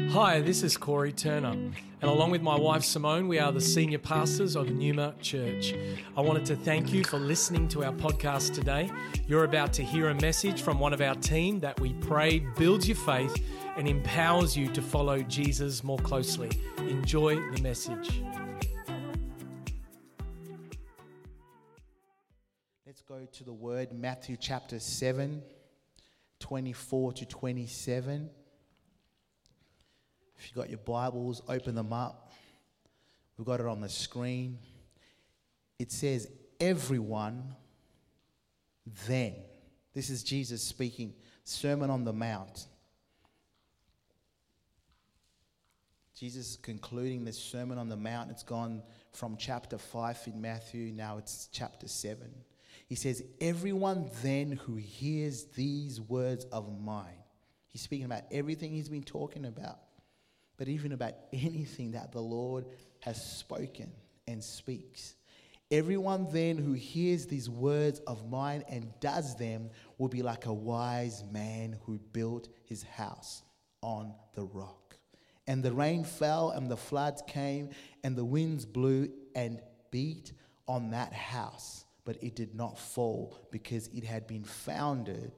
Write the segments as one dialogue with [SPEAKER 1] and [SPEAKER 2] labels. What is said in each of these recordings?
[SPEAKER 1] Hi, this is Corey Turner, and along with my wife Simone, we are the senior pastors of Numa Church. I wanted to thank you for listening to our podcast today. You're about to hear a message from one of our team that we pray builds your faith and empowers you to follow Jesus more closely. Enjoy the message.
[SPEAKER 2] Let's go to the word, Matthew chapter 7, 24 to 27. If you've got your Bibles, open them up. We've got it on the screen. It says, everyone then. This is Jesus speaking, Sermon on the Mount. Jesus is concluding this Sermon on the Mount. It's gone from chapter 5 in Matthew, now it's chapter 7. He says, everyone then who hears these words of mine. He's speaking about everything he's been talking about, but even about anything that the Lord has spoken and speaks. Everyone then who hears these words of mine and does them will be like a wise man who built his house on the rock. And the rain fell, and the floods came, and the winds blew and beat on that house. But it did not fall because it had been founded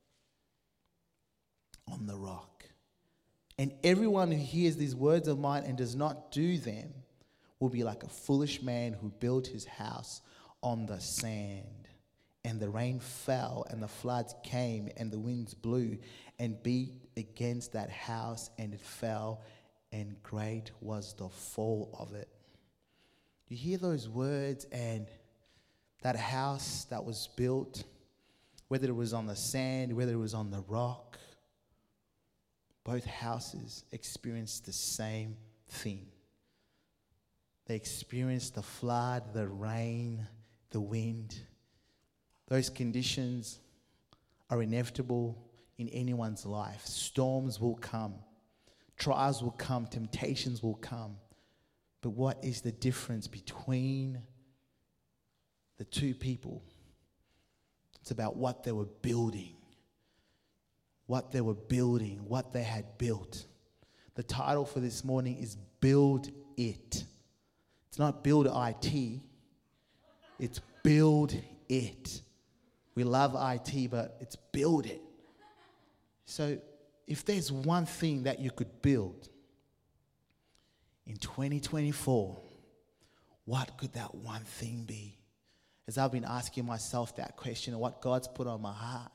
[SPEAKER 2] on the rock. And everyone who hears these words of mine and does not do them will be like a foolish man who built his house on the sand. And the rain fell, and the floods came, and the winds blew and beat against that house, and it fell, and great was the fall of it. You hear those words, and that house that was built, whether it was on the sand, whether it was on the rock, both houses experienced the same thing. They experienced the flood, the rain, the wind. Those conditions are inevitable in anyone's life. Storms will come. Trials will come. Temptations will come. But what is the difference between the two people? It's about what they were building. What they were building, what they had built. The title for this morning is Build It. It's not Build IT, it's Build It. We love IT, but it's Build It. So if there's one thing that you could build in 2024, what could that one thing be? As I've been asking myself that question and what God's put on my heart,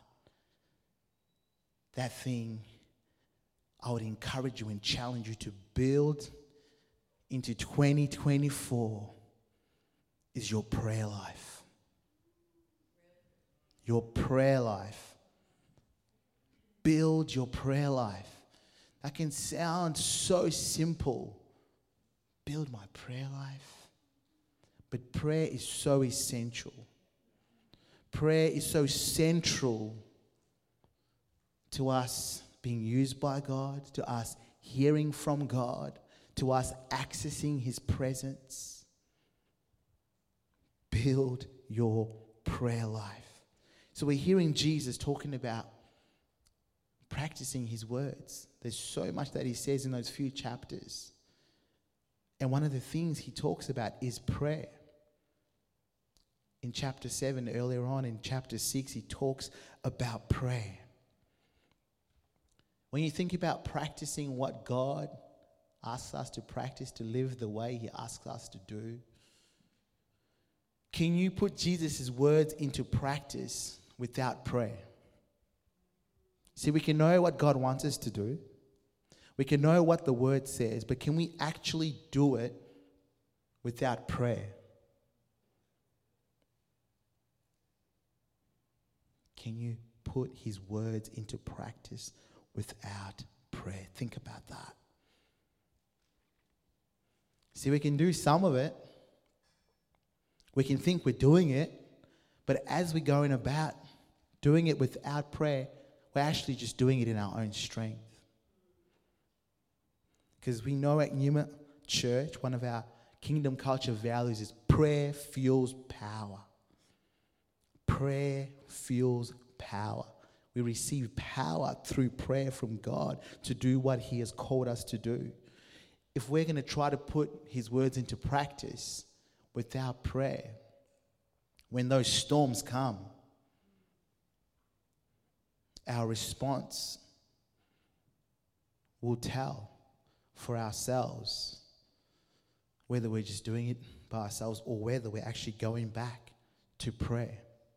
[SPEAKER 2] that thing I would encourage you and challenge you to build into 2024 is your prayer life. Your prayer life. Build your prayer life. That can sound so simple. Build my prayer life. But prayer is so essential. Prayer is so central to us being used by God, to us hearing from God, to us accessing His presence. Build your prayer life. So we're hearing Jesus talking about practicing His words. There's so much that He says in those few chapters. And one of the things He talks about is prayer. In chapter 7, earlier on in chapter 6, He talks about prayer. When you think about practicing what God asks us to practice, to live the way He asks us to do, can you put Jesus' words into practice without prayer? See, we can know what God wants us to do. We can know what the Word says, but can we actually do it without prayer? Can you put His words into practice without prayer? Think about that. See, we can do some of it. We can think we're doing it, but as we're going about doing it without prayer, we're actually just doing it in our own strength. Because we know at Numa Church, one of our kingdom culture values is prayer fuels power. Prayer fuels power. We receive power through prayer from God to do what He has called us to do. If we're going to try to put His words into practice without prayer, when those storms come, our response will tell for ourselves whether we're just doing it by ourselves or whether we're actually going back to prayer.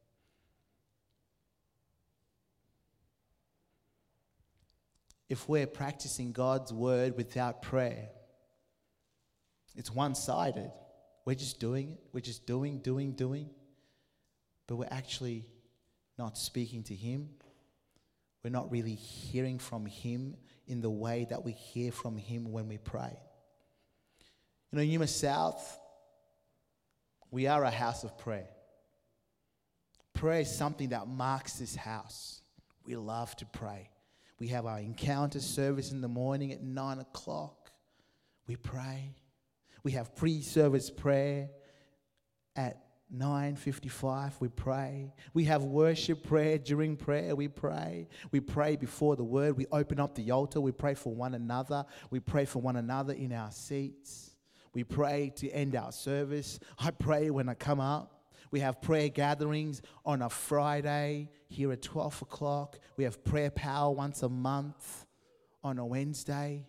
[SPEAKER 2] If we're practicing God's word without prayer, it's one-sided. We're just doing it. We're just doing. But we're actually not speaking to Him. We're not really hearing from Him in the way that we hear from Him when we pray. You know, Yuma South, we are a house of prayer. Prayer is something that marks this house. We love to pray. We have our encounter service in the morning at 9 o'clock. We pray. We have pre-service prayer at 9:55. We pray. We have worship prayer during prayer. We pray. We pray before the word. We open up the altar. We pray for one another. We pray for one another in our seats. We pray to end our service. I pray when I come up. We have prayer gatherings on a Friday here at 12 o'clock. We have prayer power once a month on a Wednesday.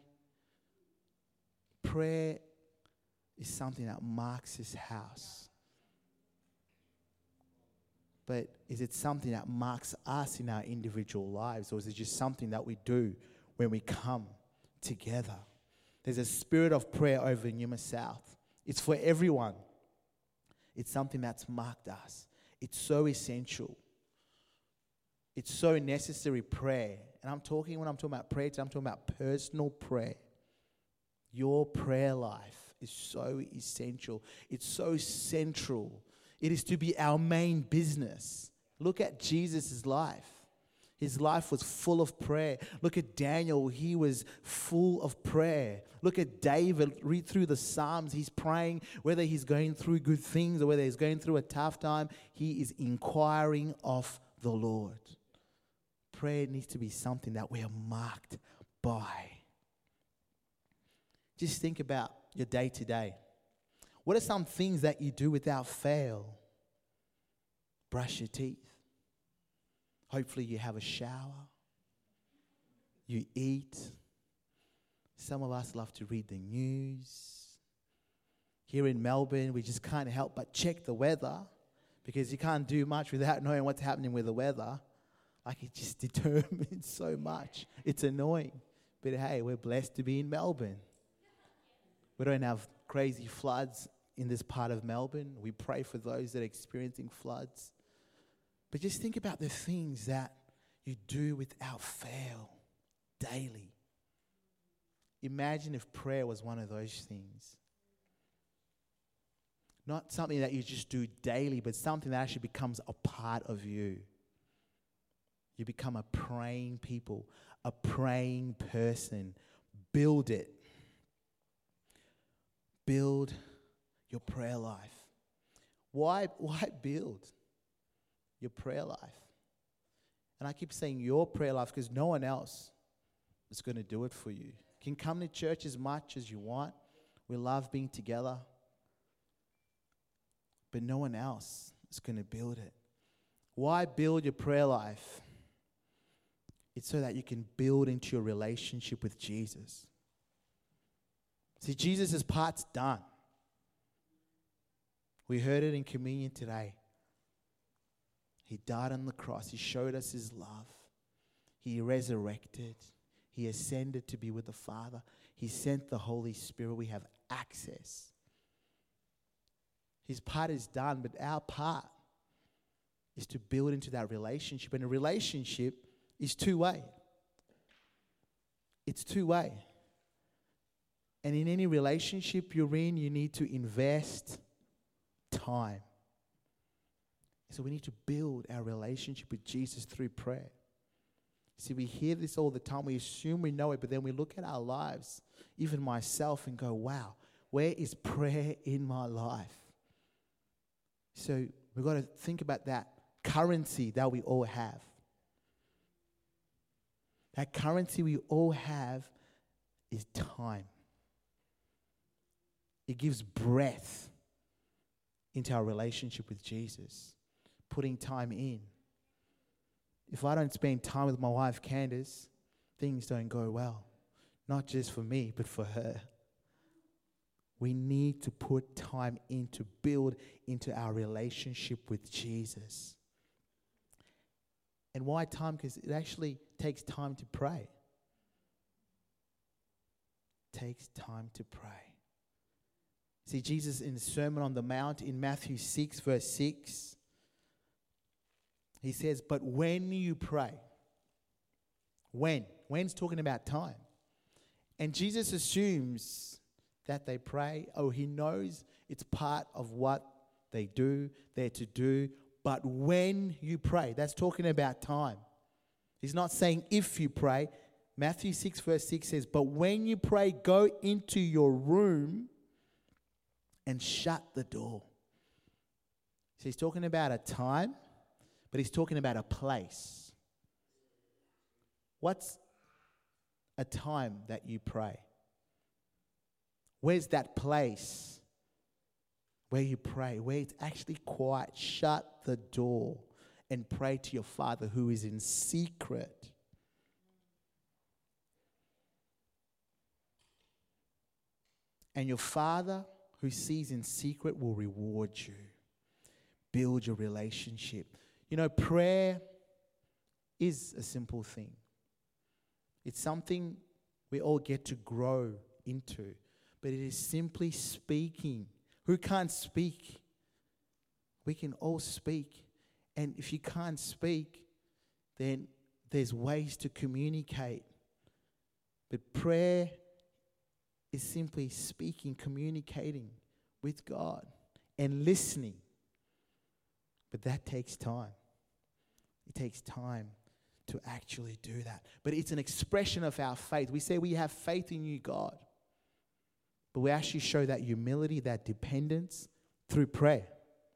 [SPEAKER 2] Prayer is something that marks this house. But is it something that marks us in our individual lives, or is it just something that we do when we come together? There's a spirit of prayer over in Yuma South. It's for everyone. It's something that's marked us. It's so essential. It's so necessary prayer. And when I'm talking about prayer, I'm talking about personal prayer. Your prayer life is so essential. It's so central. It is to be our main business. Look at Jesus' life. His life was full of prayer. Look at Daniel. He was full of prayer. Look at David. Read through the Psalms. He's praying whether he's going through good things or whether he's going through a tough time. He is inquiring of the Lord. Prayer needs to be something that we are marked by. Just think about your day to day. What are some things that you do without fail? Brush your teeth. Hopefully you have a shower. You eat. Some of us love to read the news. Here in Melbourne, we just can't help but check the weather because you can't do much without knowing what's happening with the weather. Like, it just determines so much. It's annoying. But hey, we're blessed to be in Melbourne. We don't have crazy floods in this part of Melbourne. We pray for those that are experiencing floods. But just think about the things that you do without fail daily. Imagine if prayer was one of those things. Not something that you just do daily, but something that actually becomes a part of you. You become a praying people, a praying person. Build it. Build your prayer life. Why build your prayer life? And I keep saying your prayer life because no one else is going to do it for you. You can come to church as much as you want. We love being together. But no one else is going to build it. Why build your prayer life? It's so that you can build into your relationship with Jesus. See, Jesus' part's done. We heard it in communion today. He died on the cross. He showed us His love. He resurrected. He ascended to be with the Father. He sent the Holy Spirit. We have access. His part is done, but our part is to build into that relationship. And a relationship is two-way. It's two-way. And in any relationship you're in, you need to invest time. So we need to build our relationship with Jesus through prayer. See, we hear this all the time. We assume we know it, but then we look at our lives, even myself, and go, wow, where is prayer in my life? So we've got to think about that currency that we all have. That currency we all have is time. It gives breath into our relationship with Jesus, putting time in. If I don't spend time with my wife, Candace, things don't go well. Not just for me, but for her. We need to put time in to build into our relationship with Jesus. And why time? Because it actually takes time to pray. It takes time to pray. See, Jesus in the Sermon on the Mount in Matthew 6, verse 6, he says, but when you pray, when's talking about time. And Jesus assumes that they pray. Oh, he knows it's part of what they do, they're to do. But when you pray, that's talking about time. He's not saying if you pray. Matthew 6, verse 6 says, but when you pray, go into your room and shut the door. So he's talking about a time, but he's talking about a place. What's a time that you pray? Where's that place where you pray, where it's actually quiet? Shut the door and pray to your Father who is in secret. And your Father who sees in secret will reward you. Build your relationship. You know, prayer is a simple thing. It's something we all get to grow into. But it is simply speaking. Who can't speak? We can all speak. And if you can't speak, then there's ways to communicate. But prayer is simply speaking, communicating with God and listening. But that takes time. It takes time to actually do that. But it's an expression of our faith. We say we have faith in you, God. But we actually show that humility, that dependence through prayer.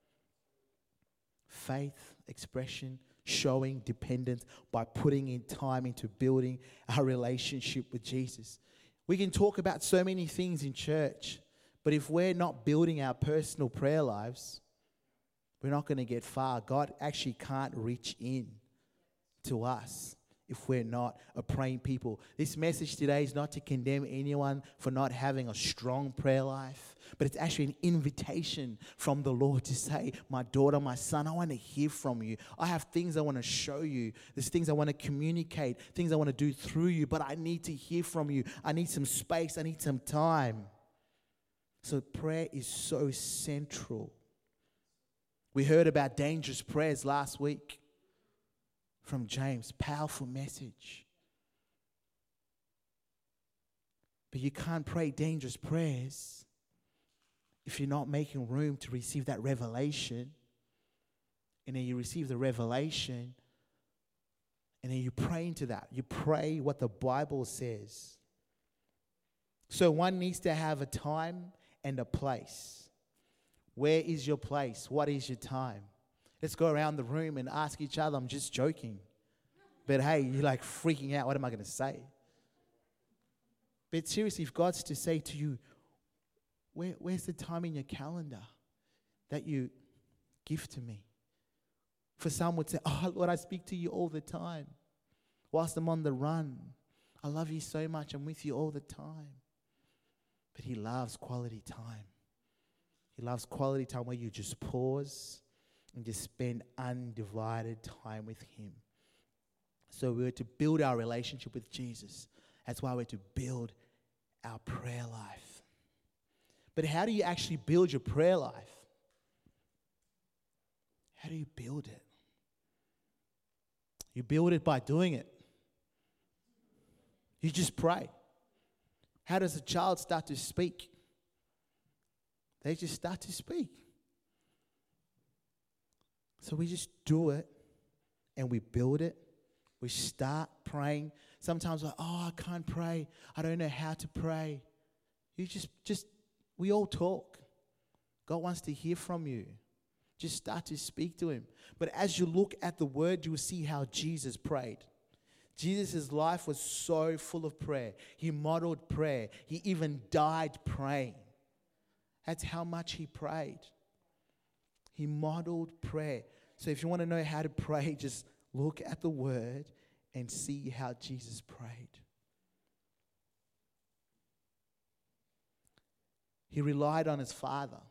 [SPEAKER 2] Faith, expression, showing dependence by putting in time into building our relationship with Jesus. We can talk about so many things in church, but if we're not building our personal prayer lives, we're not going to get far. God actually can't reach in to us if we're not a praying people. This message today is not to condemn anyone for not having a strong prayer life, but it's actually an invitation from the Lord to say, my daughter, my son, I want to hear from you. I have things I want to show you. There's things I want to communicate, things I want to do through you, but I need to hear from you. I need some space. I need some time. So prayer is so central. We heard about dangerous prayers last week from James. Powerful message. But you can't pray dangerous prayers if you're not making room to receive that revelation. And then you receive the revelation, and then you pray into that. You pray what the Bible says. So one needs to have a time and a place. Where is your place? What is your time? Let's go around the room and ask each other. I'm just joking. But hey, you're like freaking out. What am I going to say? But seriously, if God's to say to you, where's the time in your calendar that you give to me? For some would say, oh, Lord, I speak to you all the time. Whilst I'm on the run, I love you so much. I'm with you all the time. But he loves quality time. He loves quality time where you just pause and just spend undivided time with him. So we're to build our relationship with Jesus. That's why we're to build our prayer life. But how do you actually build your prayer life? How do you build it? You build it by doing it. You just pray. How does a child start to speak? They just start to speak. So we just do it and we build it. We start praying. Sometimes we're, I can't pray. I don't know how to pray. You we all talk. God wants to hear from you. Just start to speak to him. But as you look at the word, you will see how Jesus prayed. Jesus' life was so full of prayer. He modeled prayer. He even died praying. That's how much he prayed. He modeled prayer. So if you want to know how to pray, just look at the word and see how Jesus prayed. He relied on his Father.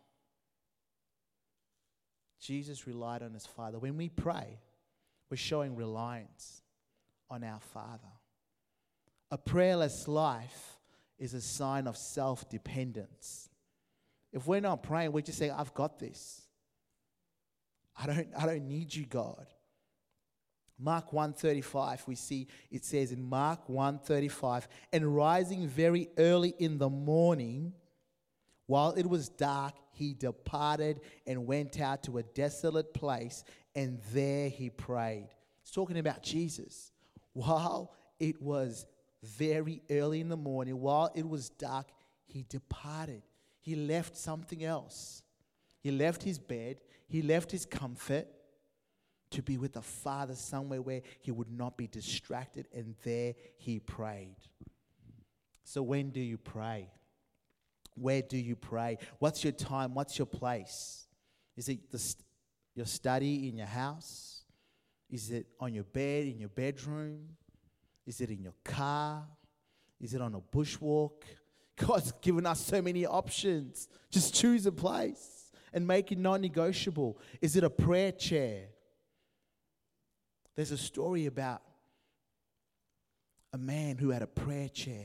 [SPEAKER 2] Jesus relied on his Father. When we pray, we're showing reliance on our Father. A prayerless life is a sign of self-dependence. If we're not praying, we just say, I've got this. I don't need you, God. Mark 1:35, we see it says in Mark 1:35, and rising very early in the morning, while it was dark, he departed and went out to a desolate place, and there he prayed. It's talking about Jesus. While it was very early in the morning, while it was dark, he departed. He left something else. He left his bed. He left his comfort to be with the Father somewhere where he would not be distracted, and there he prayed. So when do you pray? Where do you pray? What's your time? What's your place? Is it your study in your house? Is it on your bed, in your bedroom? Is it in your car? Is it on a bushwalk? God's given us so many options. Just choose a place and make it non-negotiable. Is it a prayer chair? There's a story about a man who had a prayer chair.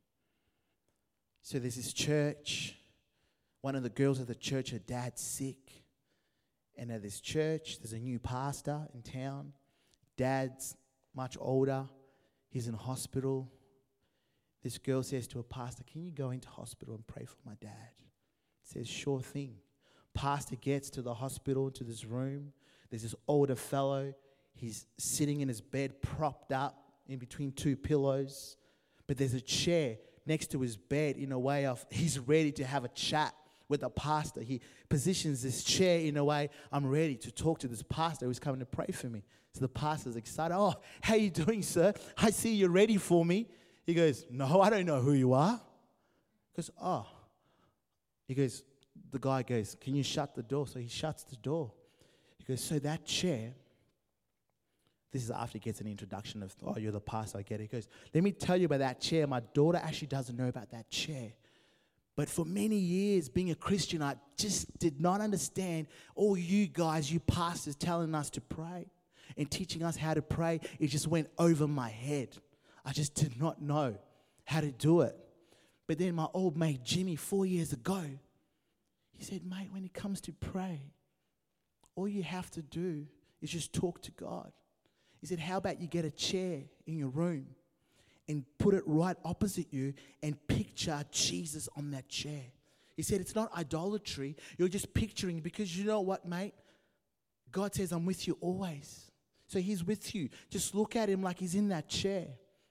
[SPEAKER 2] So there's this church. One of the girls at the church, her dad's sick. And at this church, there's a new pastor in town. Dad's much older. He's in hospital. This girl says to a pastor, can you go into hospital and pray for my dad? He says, sure thing. Pastor gets to the hospital, to this room. There's this older fellow. He's sitting in his bed, propped up in between two pillows. But there's a chair next to his bed in a way of he's ready to have a chat with the pastor. He positions this chair in a way, I'm ready to talk to this pastor who's coming to pray for me. So the pastor's excited. Oh, how you doing, sir? I see you're ready for me. He goes, no, I don't know who you are. He goes, oh. He goes, the guy goes, can you shut the door? So he shuts the door. He goes, so that chair, this is after he gets an introduction of, oh, you're the pastor, I get it. He goes, let me tell you about that chair. My daughter actually doesn't know about that chair. But for many years, being a Christian, I just did not understand all you guys, you pastors, telling us to pray and teaching us how to pray. It just went over my head. I just did not know how to do it. But then my old mate, Jimmy, 4 years ago, he said, mate, when it comes to pray, all you have to do is just talk to God. He said, how about you get a chair in your room and put it right opposite you and picture Jesus on that chair. He said, it's not idolatry. You're just picturing, because you know what, mate? God says, I'm with you always. So he's with you. Just look at him like he's in that chair.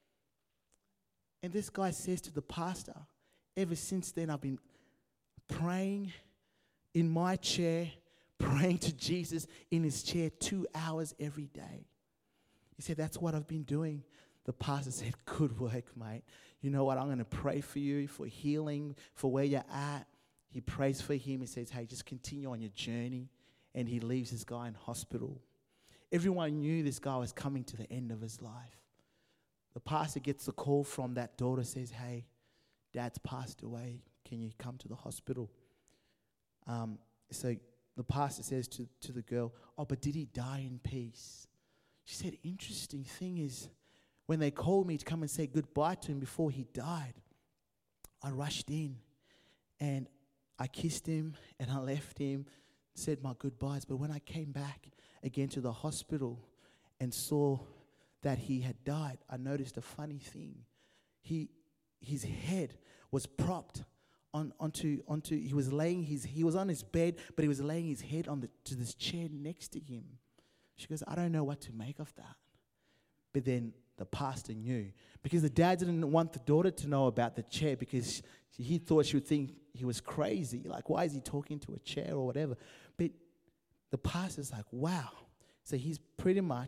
[SPEAKER 2] And this guy says to the pastor, ever since then I've been praying in my chair, praying to Jesus in his chair 2 hours every day. He said, that's what I've been doing. The pastor said, good work, mate. You know what? I'm going to pray for you, for healing, for where you're at. He prays for him. He says, hey, just continue on your journey. And he leaves this guy in hospital. Everyone knew this guy was coming to the end of his life. The pastor gets a call from that daughter, says, hey, dad's passed away. Can you come to the hospital? So the pastor says to the girl, oh, but did he die in peace? She said, interesting thing is, when they called me to come and say goodbye to him before he died, I rushed in and I kissed him and I left him, said my goodbyes. But when I came back again to the hospital and saw that he had died, I noticed a funny thing. His head was propped onto he was on his bed, but he was laying his head to this chair next to him. She goes, I don't know what to make of that. But then the pastor knew, because the dad didn't want the daughter to know about the chair, because he thought she would think he was crazy. Like, why is he talking to a chair or whatever? But the pastor's like, wow. So he's pretty much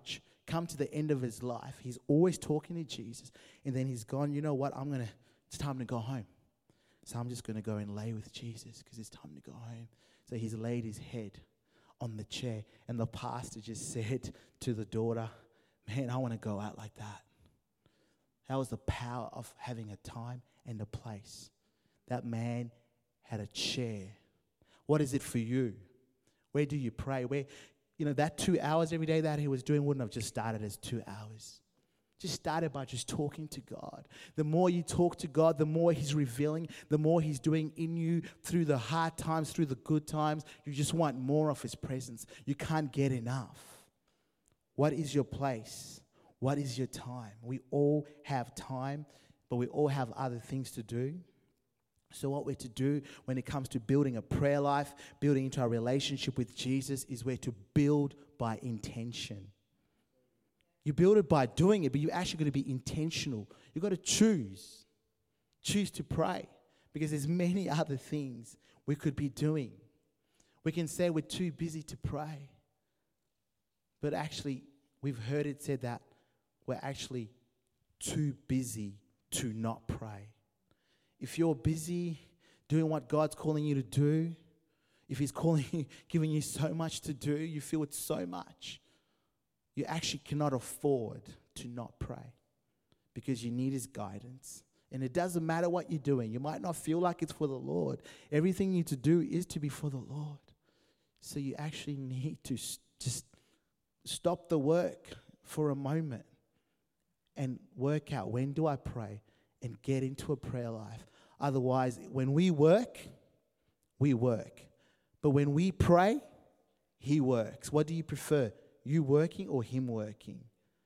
[SPEAKER 2] come to the end of his life. He's always talking to Jesus. And then he's gone, you know what, it's time to go home. So I'm just going to go and lay with Jesus because it's time to go home. So he's laid his head on the chair. And the pastor just said to the daughter, man, I want to go out like that. That was the power of having a time and a place. That man had a chair. What is it for you? Where do you pray? That 2 hours every day that he was doing wouldn't have just started as 2 hours. Just started by just talking to God. The more you talk to God, the more he's revealing, the more he's doing in you through the hard times, through the good times. You just want more of his presence. You can't get enough. What is your place? What is your time? We all have time, but we all have other things to do. So what we're to do when it comes to building a prayer life, building into our relationship with Jesus, is we're to build by intention. You build it by doing it, but you actually got to be intentional. You've got to choose. Choose to pray. Because there's many other things we could be doing. We can say we're too busy to pray. But actually, we've heard it said that we're actually too busy to not pray. If you're busy doing what God's calling you to do, if he's calling you, giving you so much to do, you feel it's so much, you actually cannot afford to not pray because you need his guidance. And it doesn't matter what you're doing. You might not feel like it's for the Lord. Everything you need to do is to be for the Lord. So you actually need to just stop the work for a moment and work out, when do I pray, and get into a prayer life. Otherwise, when we work, we work. But when we pray, he works. What do you prefer? You working or him working?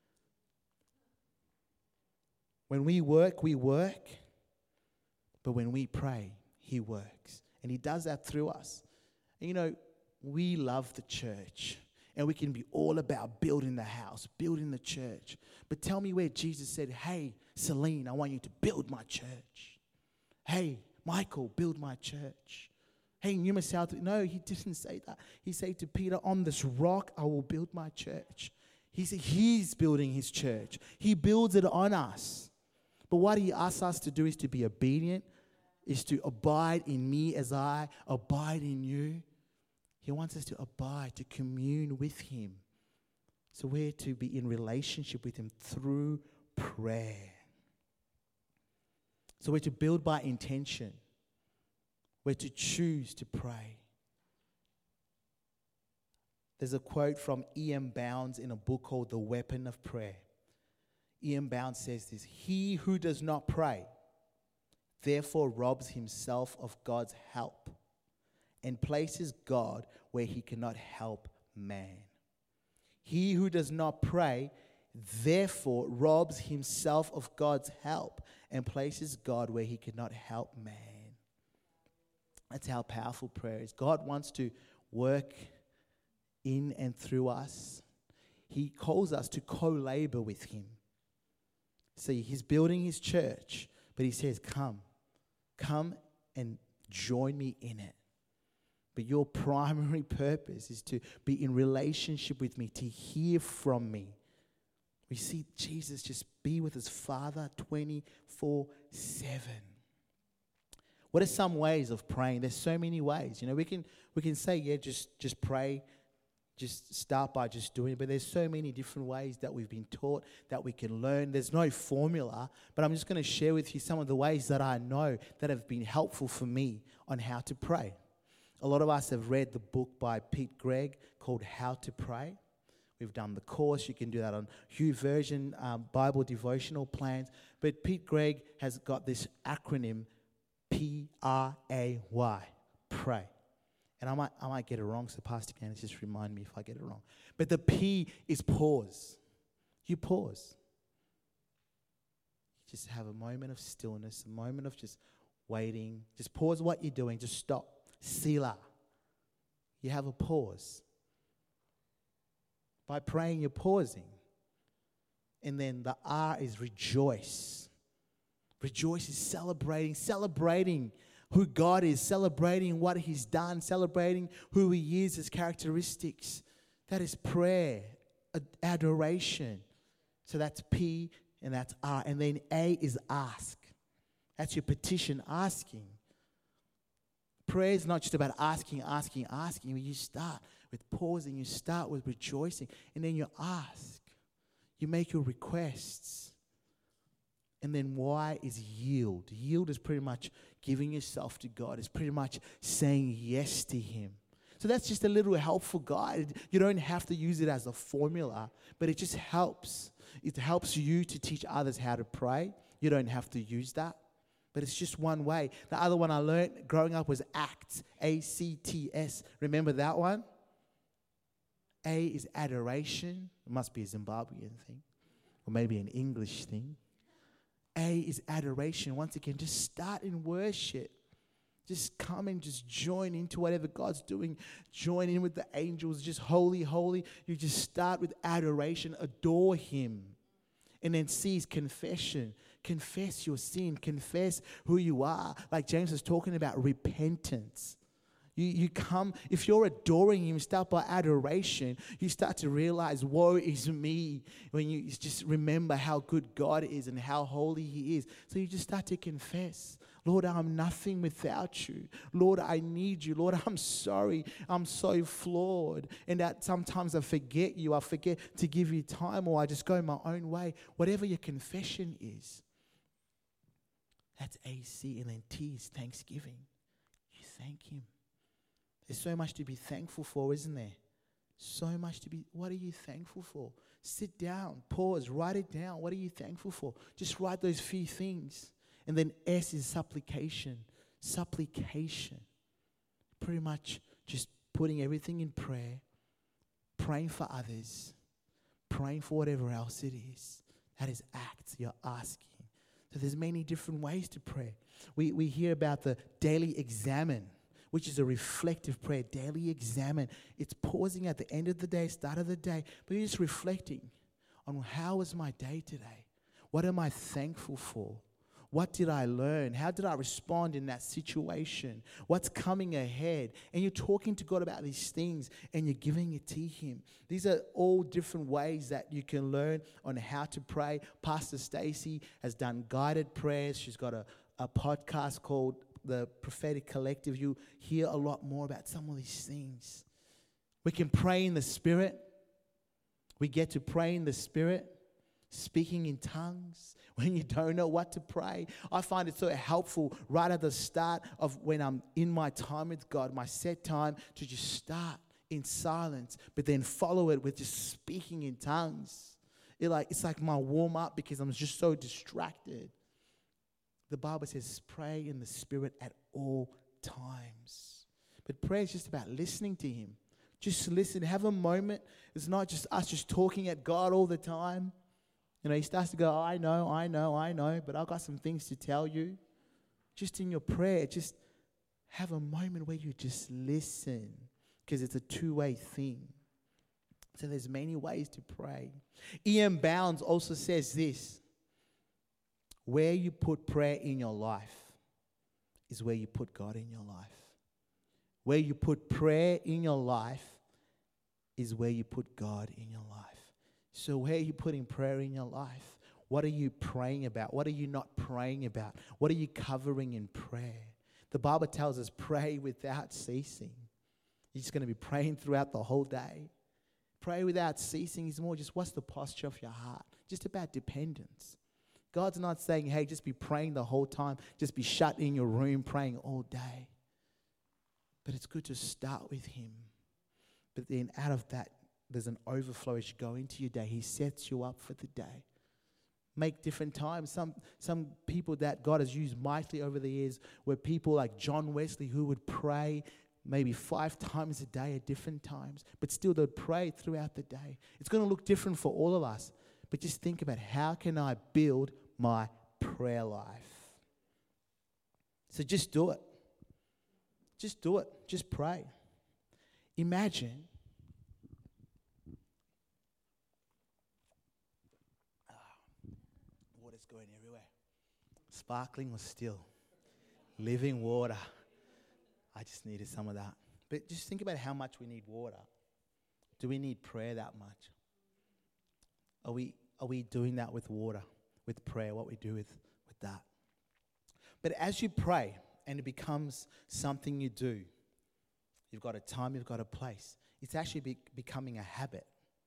[SPEAKER 2] When we work, we work. But when we pray, he works. And he does that through us. And we love the church. And we can be all about building the house, building the church. But tell me where Jesus said, hey, Celine, I want you to build my church. Hey, Michael, build my church. Hey, Numa South. No, he didn't say that. He said to Peter, on this rock, I will build my church. He said he's building his church. He builds it on us. But what he asks us to do is to be obedient, is to abide in me as I abide in you. He wants us to abide, to commune with him. So we're to be in relationship with him through prayer. So we're to build by intention. We're to choose to pray. There's a quote from E.M. Bounds in a book called The Weapon of Prayer. E.M. Bounds says this: he who does not pray, therefore robs himself of God's help and places God where he cannot help man. He who does not pray, therefore robs himself of God's help and places God where he cannot help man. That's how powerful prayer is. God wants to work in and through us. He calls us to co-labor with him. See, he's building his church, but he says, come and join me in it. But your primary purpose is to be in relationship with me, to hear from me. We see Jesus just be with his Father 24/7. What are some ways of praying? There's so many ways. We can say, yeah, just pray. Just start by just doing it. But there's so many different ways that we've been taught, that we can learn. There's no formula, but I'm just going to share with you some of the ways that I know that have been helpful for me on how to pray. A lot of us have read the book by Pete Greig called How to Pray. We've done the course. You can do that on YouVersion, Bible devotional plans. But Pete Greig has got this acronym, P-R-A-Y, pray. And I might get it wrong, so Pastor Candace, just remind me if I get it wrong. But the P is pause. You pause. You just have a moment of stillness, a moment of just waiting. Just pause what you're doing. Just stop. Selah. You have a pause. By praying, you're pausing. And then the R is rejoice. Rejoice is celebrating who God is, celebrating what he's done, celebrating who he is, his characteristics. That is prayer. adoration. So that's P and that's R. And then A is ask. That's your petition, asking. Prayer is not just about asking. You start with pausing. You start with rejoicing. And then you ask. You make your requests. And then Y is yield. Yield is pretty much giving yourself to God. It's pretty much saying yes to Him. So that's just a little helpful guide. You don't have to use it as a formula, but it just helps. It helps you to teach others how to pray. You don't have to use that, but it's just one way. The other one I learned growing up was ACTS, A-C-T-S. Remember that one? A is adoration. It must be a Zimbabwean thing, or maybe an English thing. A is adoration. Once again, just start in worship. Just come and just join into whatever God's doing. Join in with the angels. Just holy, holy. You just start with adoration. Adore Him. And then C is confession. Confess your sin. Confess who you are. Like James was talking about, repentance. You come, if you're adoring Him, start by adoration, you start to realize, woe is me. When you just remember how good God is and how holy He is. So you just start to confess. Lord, I'm nothing without you. Lord, I need you. Lord, I'm sorry. I'm so flawed. And that sometimes I forget you. I forget to give you time, or I just go my own way. Whatever your confession is. That's AC. And then T is thanksgiving. You thank Him. There's so much to be thankful for, isn't there? So much to be. What are you thankful for? Sit down, pause, write it down. What are you thankful for? Just write those few things. And then S is supplication. Supplication. Pretty much just putting everything in prayer, praying for others, praying for whatever else it is. That is acts. You're asking. So there's many different ways to pray. We hear about the daily examine, which is a reflective prayer. Daily examine. It's pausing at the end of the day, start of the day, but you're just reflecting on how was my day today? What am I thankful for? What did I learn? How did I respond in that situation? What's coming ahead? And you're talking to God about these things and you're giving it to Him. These are all different ways that you can learn on how to pray. Pastor Stacy has done guided prayers. She's got a podcast called The Prophetic Collective. You hear a lot more about some of these things. We can pray in the Spirit. We get to pray in the Spirit. Speaking in tongues when you don't know what to pray. I find it so helpful right at the start of when I'm in my time with God, my set time, to just start in silence, but then follow it with just speaking in tongues. It's like my warm-up because I'm just so distracted. The Bible says pray in the Spirit at all times. But prayer is just about listening to Him. Just listen, have a moment. It's not just us just talking at God all the time. You know, He starts to go, I know, but I've got some things to tell you. Just in your prayer, just have a moment where you just listen, because it's a two-way thing. So there's many ways to pray. E.M. Bounds also says this: where you put prayer in your life is where you put God in your life. Where you put prayer in your life is where you put God in your life. So where are you putting prayer in your life? What are you praying about? What are you not praying about? What are you covering in prayer? The Bible tells us pray without ceasing. You're just going to be praying throughout the whole day. Pray without ceasing is more just what's the posture of your heart? Just about dependence. God's not saying, hey, just be praying the whole time. Just be shut in your room praying all day. But it's good to start with Him. But then out of that, there's an overflow as you go into your day. He sets you up for the day. Make different times. Some people that God has used mightily over the years were people like John Wesley, who would pray maybe 5 times a day at different times, but still they'd pray throughout the day. It's going to look different for all of us, but just think about, how can I build my prayer life? So just do it. Just do it. Just pray. Imagine water's going everywhere. Sparkling or still. Living water. I just needed some of that. But just think about how much we need water. Do we need prayer that much? Are we doing that with water, with prayer, what we do with that? But as you pray and it becomes something you do, you've got a time, you've got a place. It's actually becoming a habit.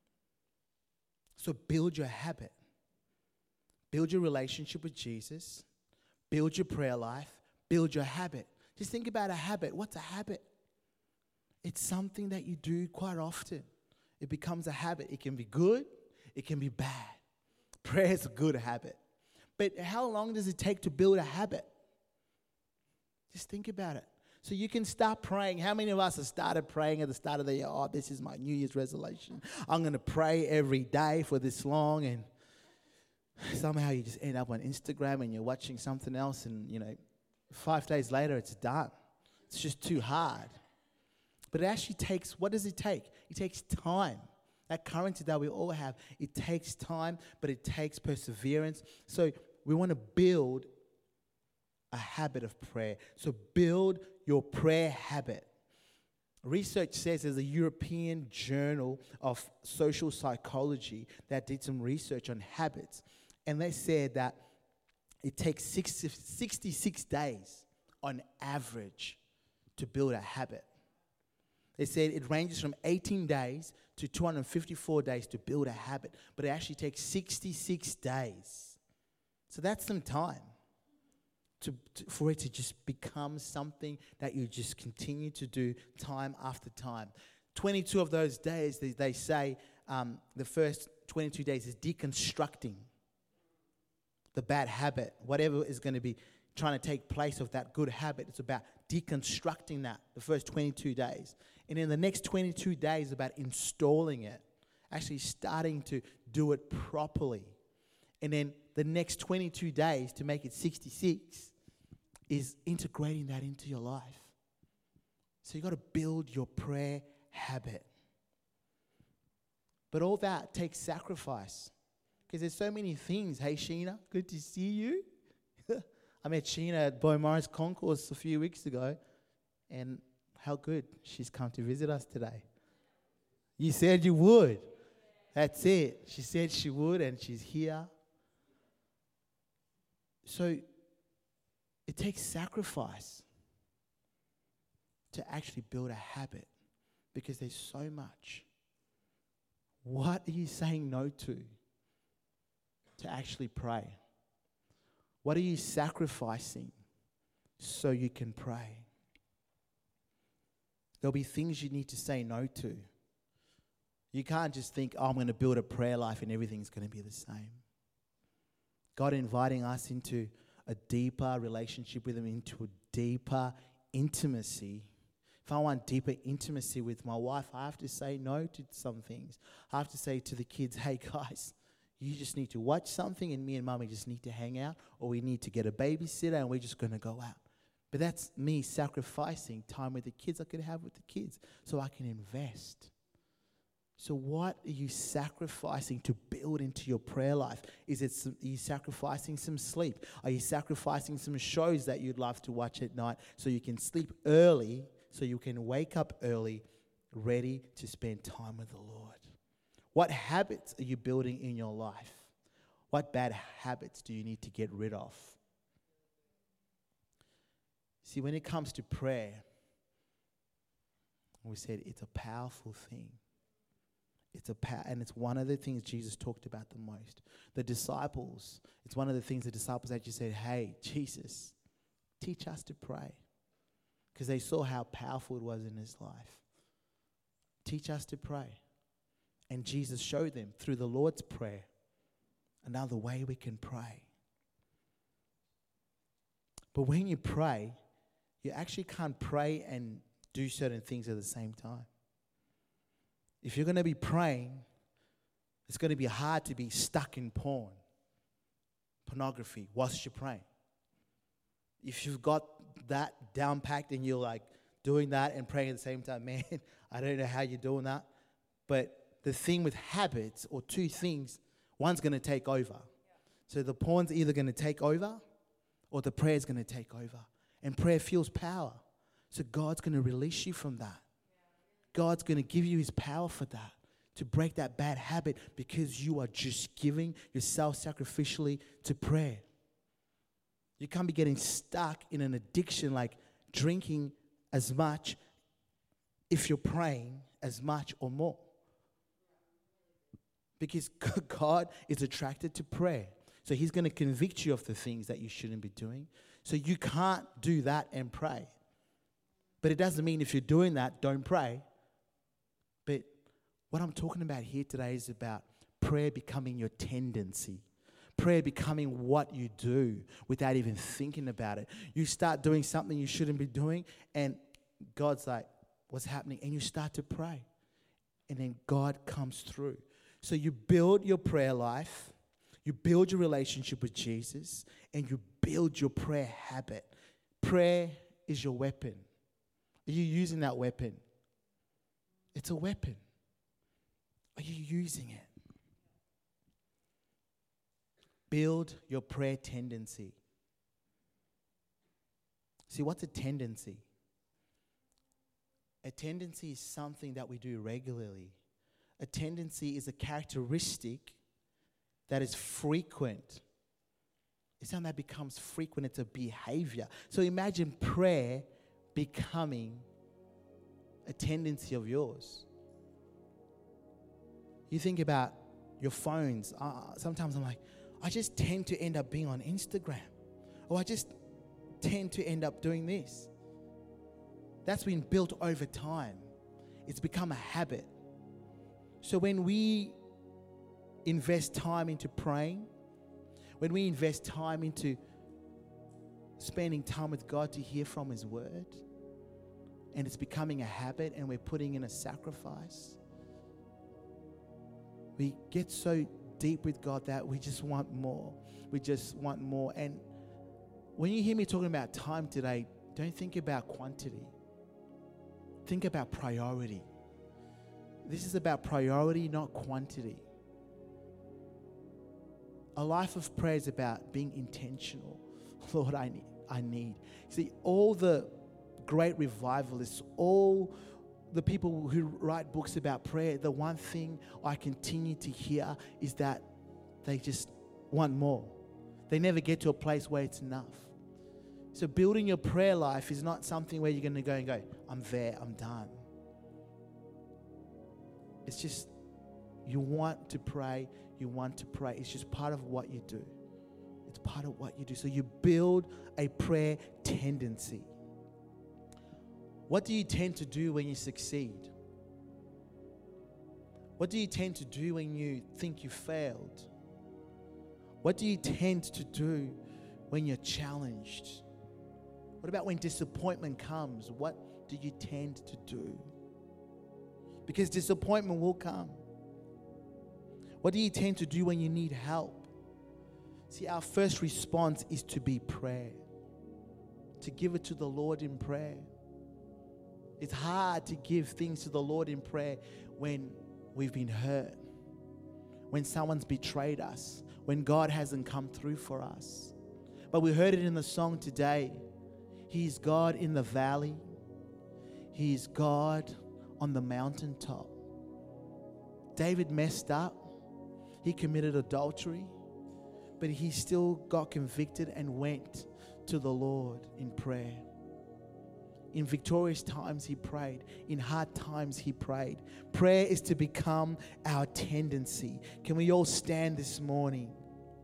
[SPEAKER 2] So build your habit. Build your relationship with Jesus. Build your prayer life. Build your habit. Just think about a habit. What's a habit? It's something that you do quite often. It becomes a habit. It can be good. It can be bad. Prayer is a good habit. But how long does it take to build a habit? Just think about it. So you can start praying. How many of us have started praying at the start of the year? Oh, this is my New Year's resolution. I'm going to pray every day for this long. And somehow you just end up on Instagram and you're watching something else. And, 5 days later, it's done. It's just too hard. But it actually takes, what does it take? It takes time. That currency that we all have, it takes time, but it takes perseverance. So we want to build a habit of prayer. So build your prayer habit. Research says there's a European Journal of Social Psychology that did some research on habits. And they said that it takes 66 days on average to build a habit. They said it ranges from 18 days to 254 days to build a habit. But it actually takes 66 days. So that's some time. For it to just become something that you just continue to do time after time. 22 of those days, they say the first 22 days is deconstructing the bad habit. Whatever is going to be trying to take place of that good habit, it's about deconstructing that the first 22 days. And in the next 22 days, about installing it, actually starting to do it properly. And then the next 22 days to make it 66 is integrating that into your life. So you got to build your prayer habit. But all that takes sacrifice. Because there's so many things. Hey, Sheena, good to see you. I met Sheena at Beaumaris Concourse a few weeks ago. And how good she's come to visit us today. You said you would. That's it. She said she would, and she's here. So it takes sacrifice to actually build a habit because there's so much. What are you saying no to actually pray? What are you sacrificing so you can pray? There'll be things you need to say no to. You can't just think, I'm going to build a prayer life and everything's going to be the same. God inviting us into a deeper relationship with Him, into a deeper intimacy. If I want deeper intimacy with my wife, I have to say no to some things. I have to say to the kids, hey guys, you just need to watch something and me and mommy just need to hang out, or we need to get a babysitter and we're just going to go out. But that's me sacrificing time with the kids I could have with the kids so I can invest. So what are you sacrificing to build into your prayer life? Are you sacrificing some sleep? Are you sacrificing some shows that you'd love to watch at night so you can sleep early, so you can wake up early, ready to spend time with the Lord? What habits are you building in your life? What bad habits do you need to get rid of? See, when it comes to prayer, we said it's a powerful thing. And it's one of the things Jesus talked about the most. The disciples, it's one of the things the disciples actually said, hey, Jesus, teach us to pray. Because they saw how powerful it was in His life. Teach us to pray. And Jesus showed them through the Lord's Prayer another way we can pray. But when you pray, you actually can't pray and do certain things at the same time. If you're going to be praying, it's going to be hard to be stuck in pornography whilst you're praying. If you've got that down packed and you're like doing that and praying at the same time, man, I don't know how you're doing that. But the thing with habits, or two things, one's going to take over. So the porn's either going to take over or the prayer's going to take over. And prayer feels power. So God's going to release you from that. God's going to give you His power for that. to break that bad habit because you are just giving yourself sacrificially to prayer. You can't be getting stuck in an addiction like drinking as much if you're praying as much or more. Because God is attracted to prayer. So he's going to convict you of the things that you shouldn't be doing. So you can't do that and pray. But it doesn't mean if you're doing that, don't pray. But what I'm talking about here today is about prayer becoming your tendency. Prayer becoming what you do without even thinking about it. You start doing something you shouldn't be doing, and God's like, what's happening? And you start to pray. And then God comes through. So you build your prayer life, you build your relationship with Jesus, and you build your prayer habit. Prayer is your weapon. Are you using that weapon? It's a weapon. Are you using it? Build your prayer tendency. See, what's a tendency? A tendency is something that we do regularly. A tendency is a characteristic that is frequent. It's something that becomes frequent. It's a behavior. So imagine prayer becoming a tendency of yours. You think about your phones. Sometimes I'm like, I just tend to end up being on Instagram. Or I just tend to end up doing this. That's been built over time. It's become a habit. So when we invest time into praying, when we invest time into spending time with God to hear from His Word, and it's becoming a habit and we're putting in a sacrifice, we get so deep with God that we just want more. We just want more. And when you hear me talking about time today, don't think about quantity. Think about priority. This is about priority, not quantity. A life of prayer is about being intentional. Lord, I need. See, all the great revivalists, all the people who write books about prayer, the one thing I continue to hear is that they just want more. They never get to a place where it's enough. So building your prayer life is not something where you're going to go and go, I'm there, I'm done. It's just, you want to pray, you want to pray. It's just part of what you do. It's part of what you do. So you build a prayer tendency. What do you tend to do when you succeed? What do you tend to do when you think you failed? What do you tend to do when you're challenged? What about when disappointment comes? What do you tend to do? Because disappointment will come. What do you tend to do when you need help? See, our first response is to be prayer. To give it to the Lord in prayer. It's hard to give things to the Lord in prayer when we've been hurt. When someone's betrayed us. When God hasn't come through for us. But we heard it in the song today. He's God in the valley. He's God on the mountaintop. David messed up. He committed adultery. But he still got convicted and went to the Lord in prayer. In victorious times, he prayed. In hard times, he prayed. Prayer is to become our tendency. Can we all stand this morning?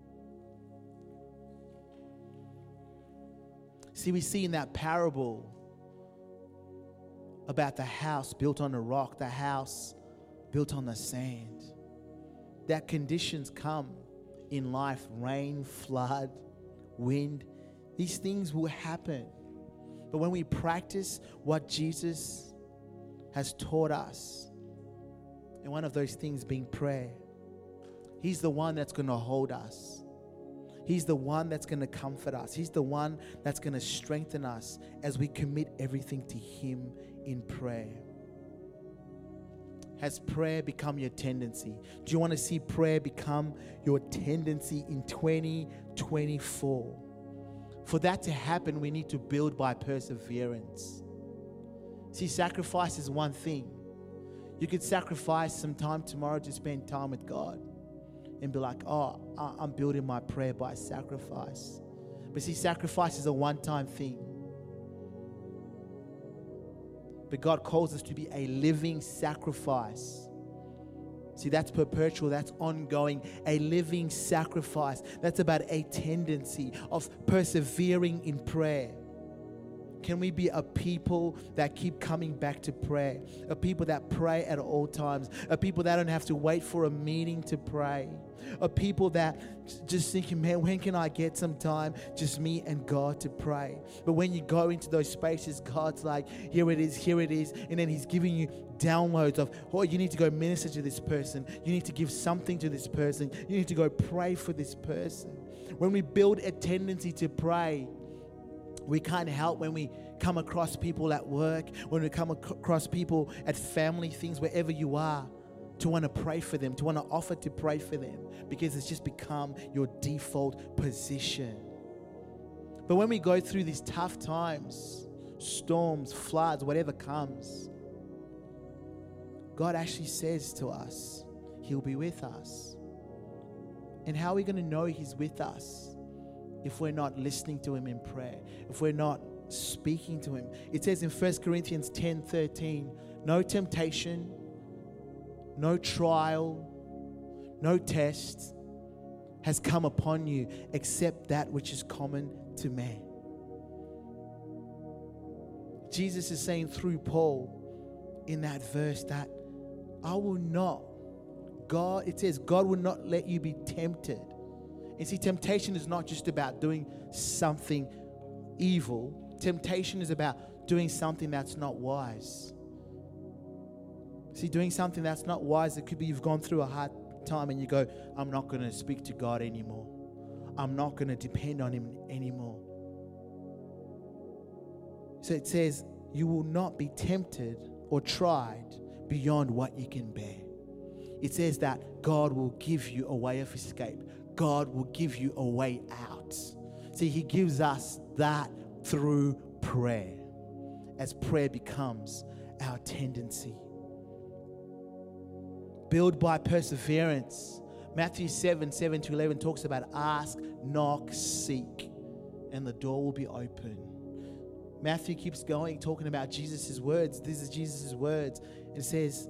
[SPEAKER 2] See, we see in that parable about the house built on a rock, the house built on the sand. That conditions come in life, rain, flood, wind. These things will happen. But when we practice what Jesus has taught us, and one of those things being prayer, He's the one that's going to hold us. He's the one that's going to comfort us. He's the one that's going to strengthen us as we commit everything to Him in prayer. Has prayer become your tendency? Do you want to see prayer become your tendency in 2024? For that to happen, we need to build by perseverance. See, sacrifice is one thing. You could sacrifice some time tomorrow to spend time with God and be like, oh, I'm building my prayer by sacrifice. But see, sacrifice is a one-time thing. But God calls us to be a living sacrifice. See, that's perpetual, that's ongoing, a living sacrifice. That's about a tendency of persevering in prayer. Can we be a people that keep coming back to prayer? A people that pray at all times? A people that don't have to wait for a meeting to pray? A people that just thinking, man, when can I get some time, just me and God to pray? But when you go into those spaces, God's like, here it is. And then He's giving you downloads of, oh, you need to go minister to this person. You need to give something to this person. You need to go pray for this person. When we build a tendency to pray, we can't help when we come across people at work, when we come across people at family things, wherever you are, to want to pray for them, to want to offer to pray for them, because it's just become your default position. But when we go through these tough times, storms, floods, whatever comes, God actually says to us, He'll be with us. And how are we going to know He's with us if we're not listening to Him in prayer, if we're not speaking to Him? It says in 1 Corinthians 10:13, no temptation, no trial, no test has come upon you except that which is common to man. Jesus is saying through Paul in that verse that it says God will not let you be tempted. And see, temptation is not just about doing something evil. Temptation is about doing something that's not wise. See, doing something that's not wise, it could be you've gone through a hard time and you go, I'm not going to speak to God anymore. I'm not going to depend on Him anymore. So it says, you will not be tempted or tried beyond what you can bear. It says that God will give you a way of escape. God will give you a way out. See, He gives us that through prayer, as prayer becomes our tendency. Build by perseverance. Matthew 7:7-11 talks about ask, knock, seek, and the door will be open. Matthew keeps going, talking about Jesus' words. This is Jesus' words. It says,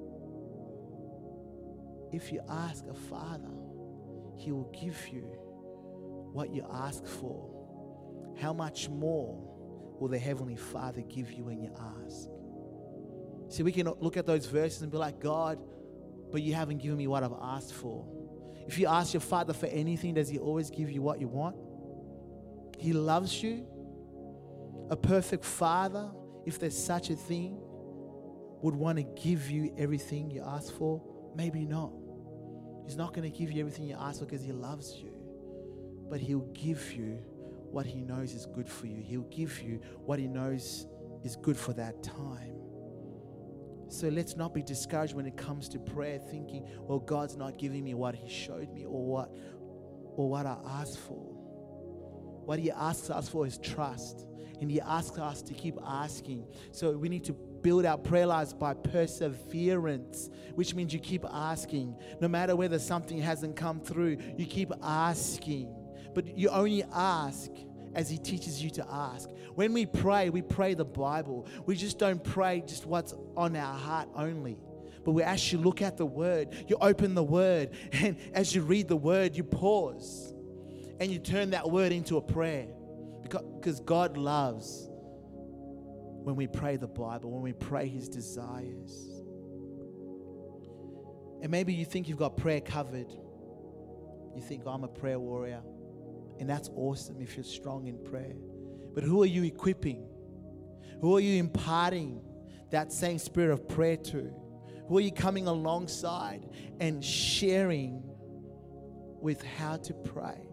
[SPEAKER 2] if you ask a Father, He will give you what you ask for. How much more will the Heavenly Father give you when you ask? See, we can look at those verses and be like, God, but you haven't given me what I've asked for. If you ask your Father for anything, does He always give you what you want? He loves you. A perfect Father, if there's such a thing, would want to give you everything you ask for. Maybe not. He's not going to give you everything you ask for because He loves you. But He'll give you what He knows is good for you. He'll give you what He knows is good for that time. So let's not be discouraged when it comes to prayer, thinking, well, God's not giving me what He showed me or what I asked for. What He asks us for is trust. And He asks us to keep asking. So we need to build our prayer lives by perseverance, which means you keep asking. No matter whether something hasn't come through, you keep asking. But you only ask as He teaches you to ask. When we pray the Bible. We just don't pray just what's on our heart only. But we actually look at the Word. You open the Word, and as you read the Word, you pause. And you turn that Word into a prayer. Because God loves when we pray the Bible, when we pray His desires. And maybe you think you've got prayer covered. You think, I'm a prayer warrior. And that's awesome if you're strong in prayer. But who are you equipping? Who are you imparting that same spirit of prayer to? Who are you coming alongside and sharing with how to pray?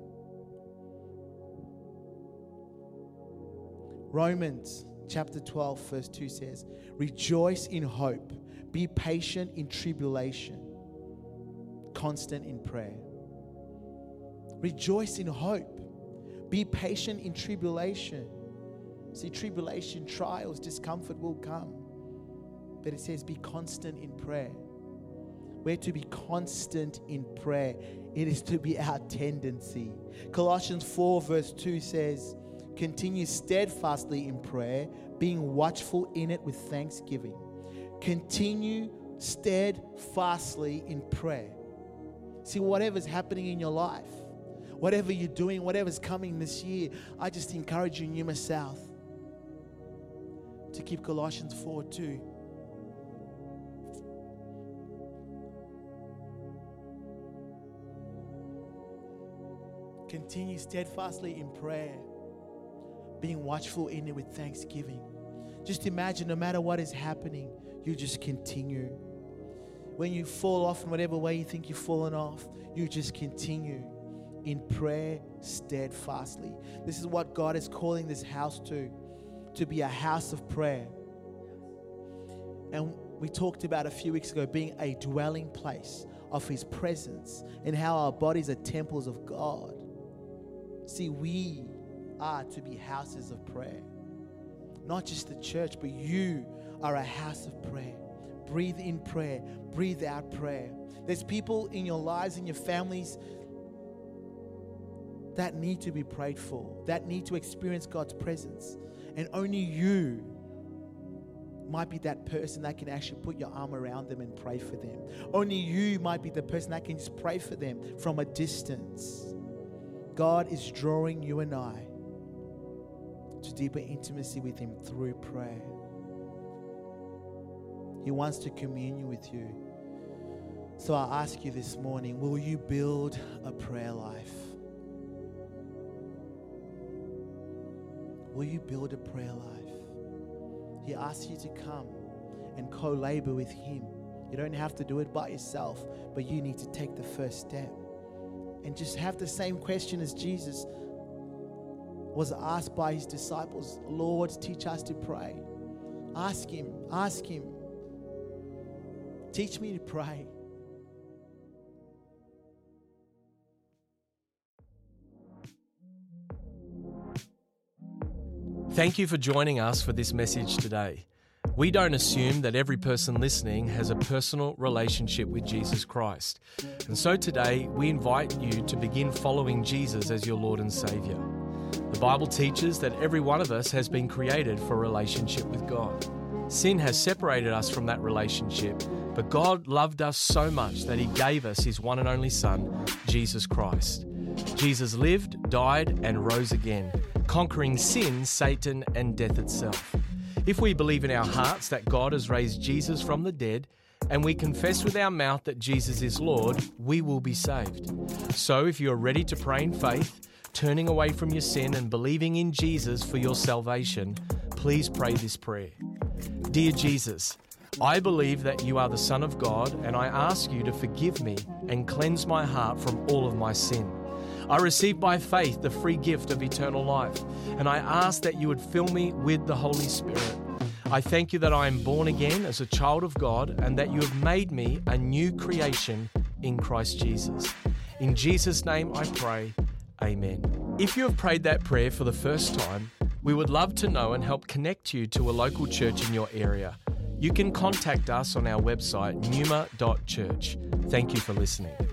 [SPEAKER 2] Romans chapter 12 verse 2 says, rejoice in hope, be patient in tribulation, constant in prayer. Rejoice in hope. Be patient in tribulation. See, tribulation, trials, discomfort will come. But it says be constant in prayer. We're to be constant in prayer. It is to be our tendency. Colossians 4 verse 2 says, continue steadfastly in prayer, being watchful in it with thanksgiving. Continue steadfastly in prayer. See, whatever's happening in your life, whatever you're doing, whatever's coming this year, I just encourage you, Numa South, to keep Colossians 4:2. Continue steadfastly in prayer, being watchful in it with thanksgiving. Just imagine, no matter what is happening, you just continue. When you fall off in whatever way you think you've fallen off, you just continue in prayer steadfastly. This is what God is calling this house to be a house of prayer. And we talked about a few weeks ago being a dwelling place of His presence and how our bodies are temples of God. See, we are to be houses of prayer. Not just the church, but you are a house of prayer. Breathe in prayer. Breathe out prayer. There's people in your lives, in your families, that need to be prayed for, that need to experience God's presence. And only you might be that person that can actually put your arm around them and pray for them. Only you might be the person that can just pray for them from a distance. God is drawing you and I to deeper intimacy with Him through prayer. He wants to commune with you. So I ask you this morning, will you build a prayer life? Will you build a prayer life? He asks you to come and co-labor with Him. You don't have to do it by yourself, but you need to take the first step. And just have the same question as Jesus was asked by His disciples. Lord, teach us to pray. Ask Him. Teach me to pray.
[SPEAKER 1] Thank you for joining us for this message today. We don't assume that every person listening has a personal relationship with Jesus Christ. And so today, we invite you to begin following Jesus as your Lord and Savior. The Bible teaches that every one of us has been created for a relationship with God. Sin has separated us from that relationship, but God loved us so much that He gave us His one and only Son, Jesus Christ. Jesus lived, died, and rose again, conquering sin, Satan, and death itself. If we believe in our hearts that God has raised Jesus from the dead, and we confess with our mouth that Jesus is Lord, we will be saved. So if you are ready to pray in faith, turning away from your sin and believing in Jesus for your salvation, please pray this prayer. Dear Jesus, I believe that you are the Son of God, and I ask you to forgive me and cleanse my heart from all of my sin. I receive by faith the free gift of eternal life, and I ask that you would fill me with the Holy Spirit. I thank you that I am born again as a child of God and that you have made me a new creation in Christ Jesus. In Jesus' name I pray, amen. If you have prayed that prayer for the first time, we would love to know and help connect you to a local church in your area. You can contact us on our website, numa.church. Thank you for listening.